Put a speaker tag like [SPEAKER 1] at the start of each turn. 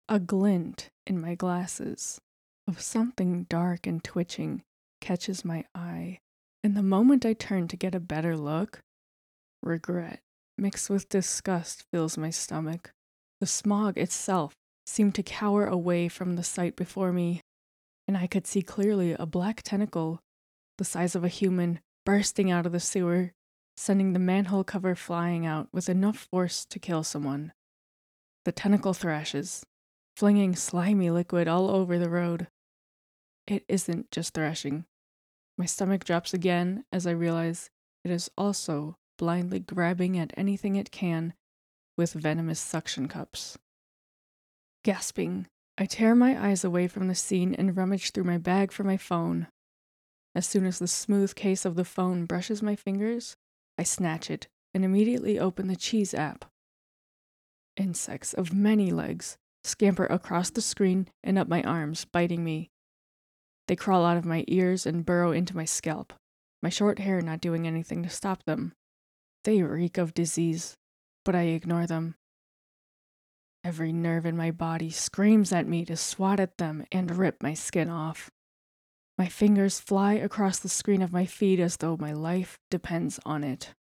[SPEAKER 1] A glint in my glasses of something dark and twitching catches my eye, and the moment I turn to get a better look, regret mixed with disgust fills my stomach. The smog itself seemed to cower away from the sight before me, and I could see clearly a black tentacle, the size of a human, bursting out of the sewer, sending the manhole cover flying out with enough force to kill someone. The tentacle thrashes, flinging slimy liquid all over the road. It isn't just thrashing. My stomach drops again as I realize it is also blindly grabbing at anything it can with venomous suction cups. Gasping, I tear my eyes away from the scene and rummage through my bag for my phone. As soon as the smooth case of the phone brushes my fingers, I snatch it and immediately open the Cheese app. Insects of many legs scamper across the screen and up my arms, biting me. They crawl out of my ears and burrow into my scalp, my short hair not doing anything to stop them. They reek of disease, but I ignore them. Every nerve in my body screams at me to swat at them and rip my skin off. My fingers fly across the screen of my feed as though my life depends on it.